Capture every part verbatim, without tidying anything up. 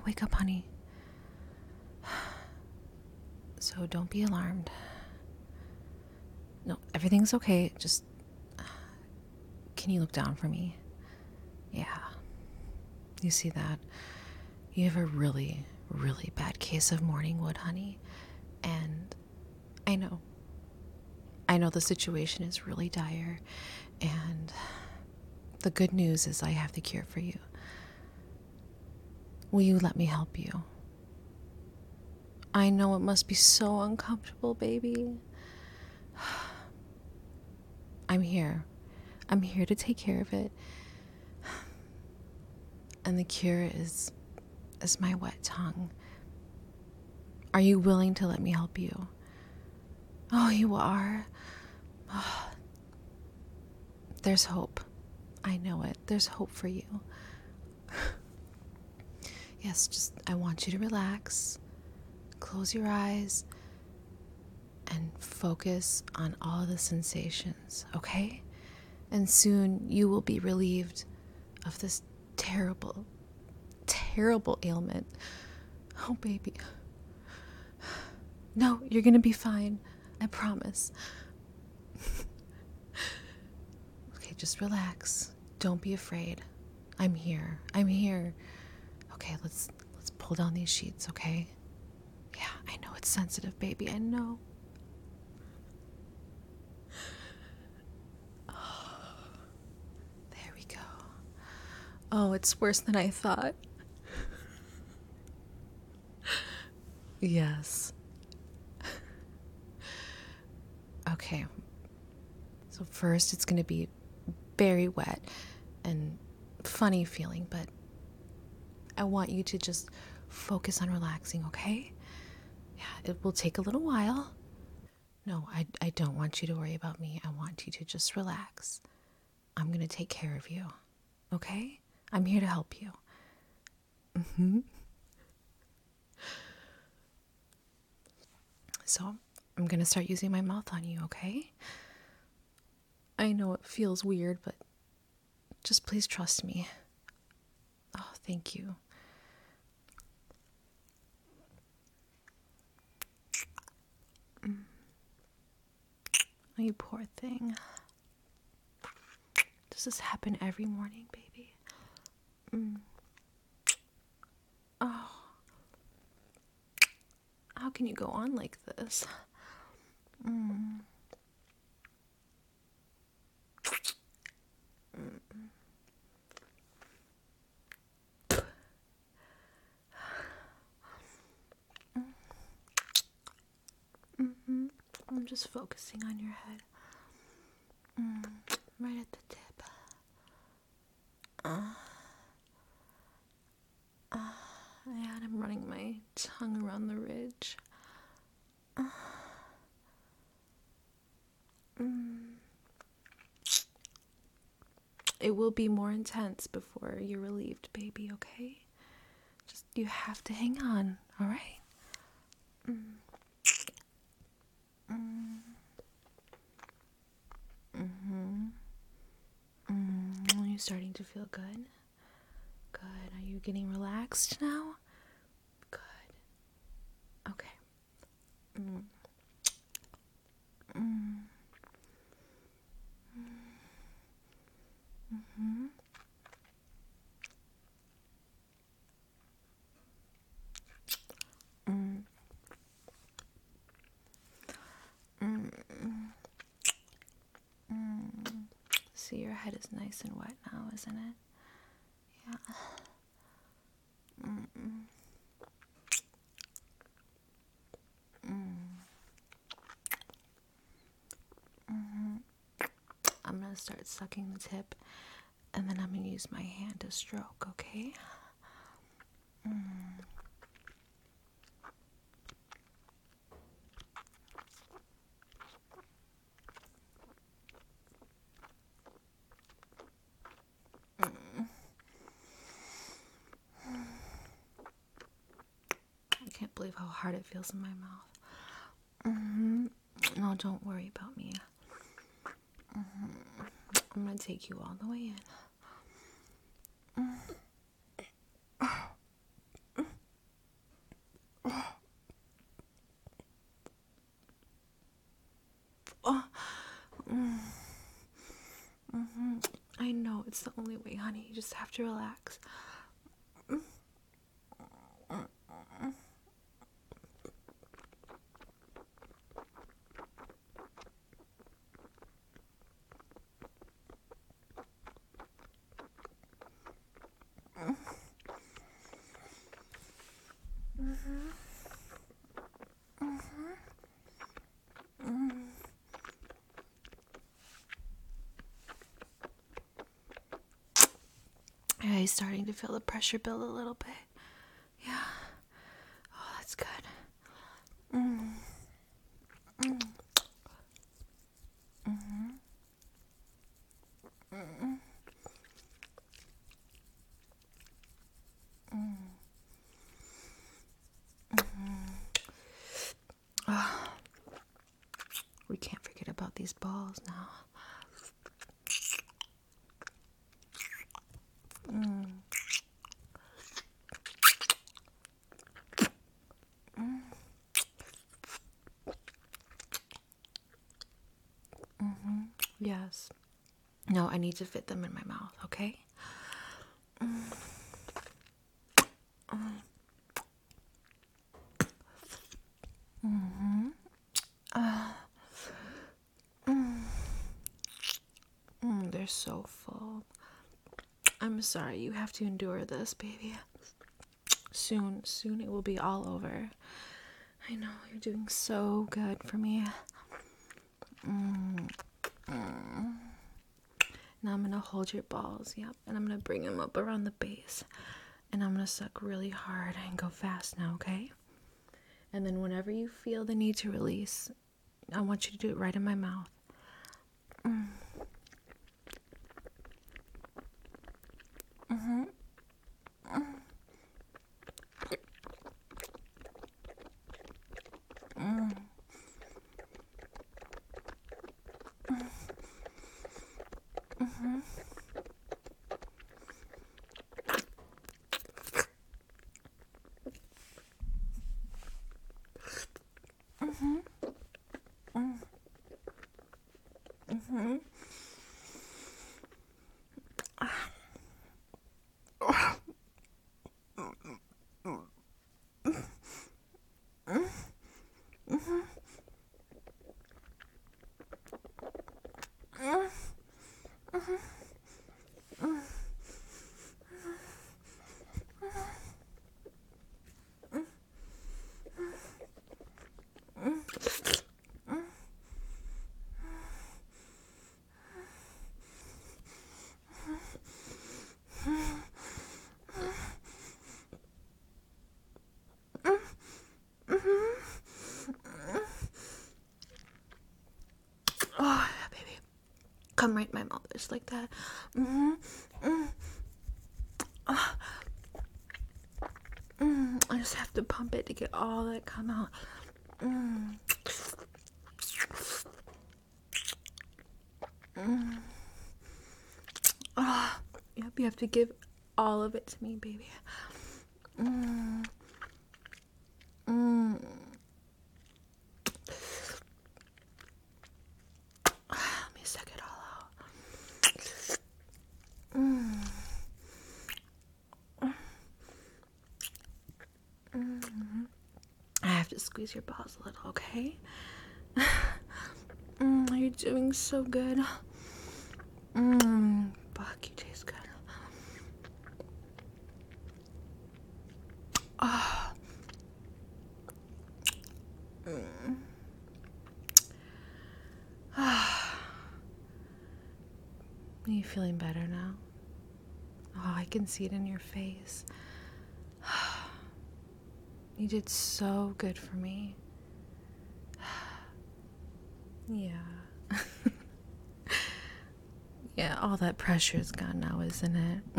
wake up, honey. So don't be alarmed. No, everything's okay. Just, can you look down for me? Yeah. You see that? You have a really, really bad case of morning wood, honey. And I know. I know the situation is really dire. And the good news is I have the cure for you. Will you let me help you? I know it must be so uncomfortable, baby. I'm here. I'm here to take care of it. And the cure is is my wet tongue. Are you willing to let me help you? Oh, you are. Oh, there's hope. I know it. There's hope for you. Yes, just I want you to relax. Close your eyes and focus on all the sensations, okay? And soon you will be relieved of this terrible, terrible ailment. Oh, baby. No, you're gonna be fine. I promise. Okay, just relax. Don't be afraid. I'm here. I'm here. Okay, let's let's pull down these sheets, okay? Yeah, I know it's sensitive, baby. I know. There we go. Oh, it's worse than I thought. Yes. Okay. So first it's going to be very wet and funny feeling, but I want you to just focus on relaxing, okay? Yeah, it will take a little while. No, I, I don't want you to worry about me. I want you to just relax. I'm going to take care of you, okay? I'm here to help you. Mm-hmm. So I'm going to start using my mouth on you, okay? I know it feels weird, but just please trust me. Oh, thank you. Mm. Oh, you poor thing. Does this happen every morning, baby? Mm. Oh. How can you go on like this? Mm. Mm. Mm-hmm. I'm just focusing on your head. Mm. Right at the tip. Uh. Uh. And I'm running my tongue around the ridge. Uh. Mm. It will be more intense before you're relieved, baby, okay? Just, you have to hang on, alright? Mm. Mm. Mm-hmm. Mm. Are you starting to feel good? Good. Are you getting relaxed now? Good. Okay. Mm. Mm. Mm-hmm. Mm. Mm. Mm. See, your head is nice and wet now, isn't it? Yeah. Mm-mm. Mm. Mm-hmm. I'm gonna start sucking the tip, and then I'm gonna use my hand to stroke, okay? Mm. Mm. I can't believe how hard it feels in my mouth. Mm-hmm. No, don't worry about me. Mm-hmm. I'm gonna take you all the way in. Mm. It's the only way, honey. You just have to relax. Yeah, he's starting to feel the pressure build a little bit. Yeah. Oh, that's good. Mm. Mm. Mm-hmm. Mm. Mm. Mm-hmm. Oh, we can't forget about these balls now. Mm. Mm. Mm-hmm. Yes. No, I need to fit them in my mouth, okay? Mm. Mm. Mm-hmm. Uh. Mm. Mm, they're so full. I'm sorry you have to endure this, baby. Soon, soon it will be all over. I know, you're doing so good for me. Mm. Mm. Now I'm gonna hold your balls, yep, and I'm gonna bring them up around the base. And I'm gonna suck really hard and go fast now, okay? And then whenever you feel the need to release, I want you to do it right in my mouth. Mm. Mm-hmm. Mm. Mm. Mm-hmm. Mm-hmm. Mm. Mm-hmm. Oh, yeah, baby. Come right in my mouth, just like that. Mm-hmm. Mm. Oh. Mm. I just have to pump it to get all that come out. Mm. Mm. Oh. Yep, you have to give all of it to me, baby. Mm. Mm. Let me suck it all out. Mm. Mm-hmm. I have to squeeze your balls a little, okay? Mm, you're doing so good. Mmm, fuck, you taste good. Oh. Mm. Are you feeling better now? Oh, I can see it in your face. You did so good for me. Yeah. Yeah, all that pressure is gone now, isn't it?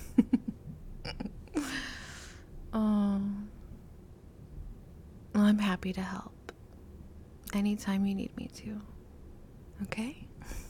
Oh. Well, I'm happy to help. Anytime you need me to. Okay?